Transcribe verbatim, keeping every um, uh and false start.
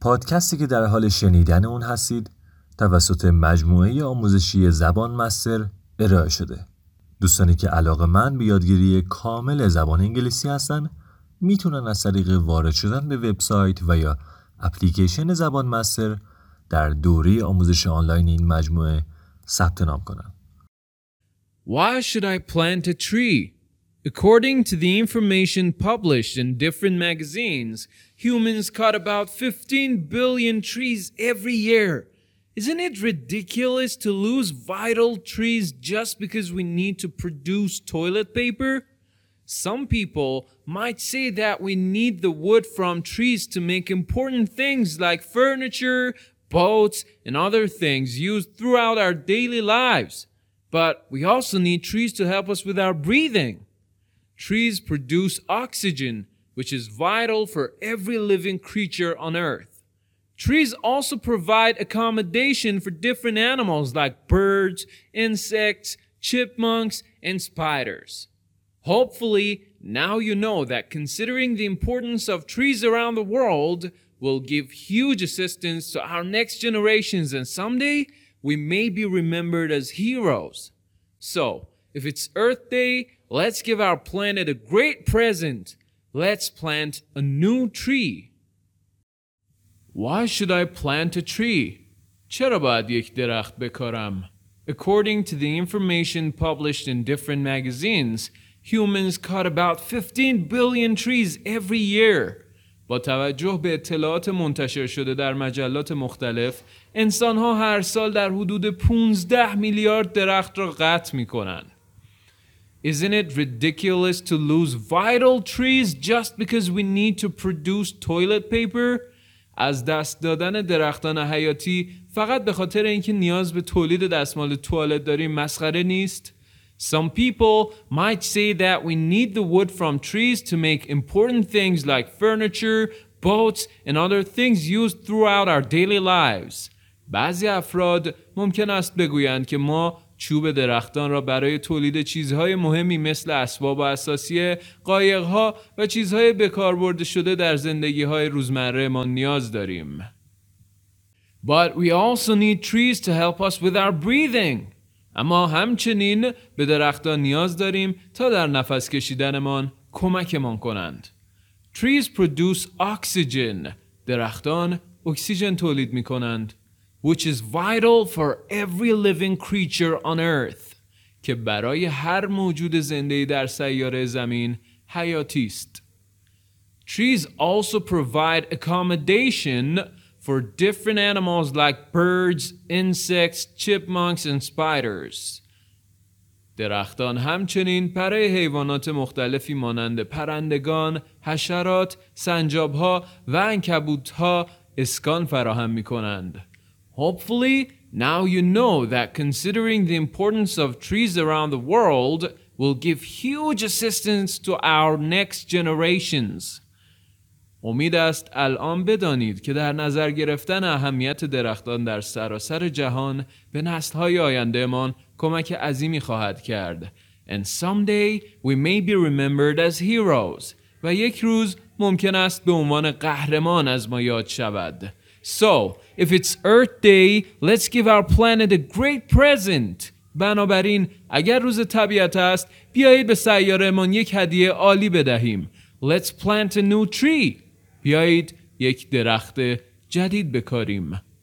پادکستی که در حال شنیدن اون هستید توسط مجموعه آموزشی زبان مستر ارائه شده. دوستانی که علاقه‌مند به یادگیری کامل زبان انگلیسی هستن میتونن از طریق وارد شدن به وبسایت و یا اپلیکیشن زبان مستر در دوره آموزش آنلاین این مجموعه ثبت نام کنن. Why should I plant a tree? According to the information published in different magazines, humans cut about fifteen billion trees every year. Isn't it ridiculous to lose vital trees just because we need to produce toilet paper? Some people might say that we need the wood from trees to make important things like furniture, boats, and other things used throughout our daily lives. But we also need trees to help us with our breathing. Trees produce oxygen, which is vital for every living creature on Earth. Trees also provide accommodation for different animals like birds, insects, chipmunks, and spiders. Hopefully, now you know that considering the importance of trees around the world will give huge assistance to our next generations, and someday we may be remembered as heroes. So, if it's Earth Day, let's give our planet a great present. Let's plant a new tree. Why should I plant a tree? چرا باید یک درخت بکارم؟ According to the information published in different magazines, humans cut about fifteen billion trees every year. با توجه به اطلاعات منتشر شده در مجلات مختلف، انسان‌ها هر سال در حدود پانزده میلیارد درخت را قطع می‌کنند. Isn't it ridiculous to lose vital trees just because we need to produce toilet paper? از دست دادن درختان حیاتی فقط به خاطر اینکه نیاز به تولید دستمال توالت داریم مسخره نیست؟ Some people might say that we need the wood from trees to make important things like furniture, boats, and other things used throughout our daily lives. بعضی افراد ممکن است بگویند که ما چوب درختان را برای تولید چیزهای مهمی مثل اسباب اساسیه، قایق‌ها و چیزهای به کار برده شده در زندگی‌های روزمره ما نیاز داریم. But we also need trees to help us with our breathing. اما همچنین به درختان نیاز داریم تا در نفس کشیدنمان کمکمان کنند. Trees produce oxygen. درختان اکسیژن تولید می کنند. Which is vital for every living creature on earth. که برای هر موجود زنده‌ای در سیاره زمین حیاتی است. Trees also provide accommodation for different animals like birds, insects, chipmunks and spiders. درختان همچنین برای حیوانات مختلفی مانند پرندگان، حشرات، سنجاب‌ها و عنکبوت‌ها اسکان فراهم می‌کنند. Hopefully, now you know that considering the importance of trees around the world will give huge assistance to our next generations. امید است الان بدانید که در نظر گرفتن اهمیت درختان در سراسر جهان به نسل‌های آیندهمان کمک عظیمی خواهد کرد. And someday we may be remembered as heroes. و یک روز ممکن است به عنوان قهرمان از ما یاد شود. So, if it's Earth Day, let's give our planet a great present. بنابراین اگر روز طبیعت است، بیایید به سیاره‌مان یک هدیه عالی بدهیم. Let's plant a new tree. بیایید یک درخت جدید بکاریم.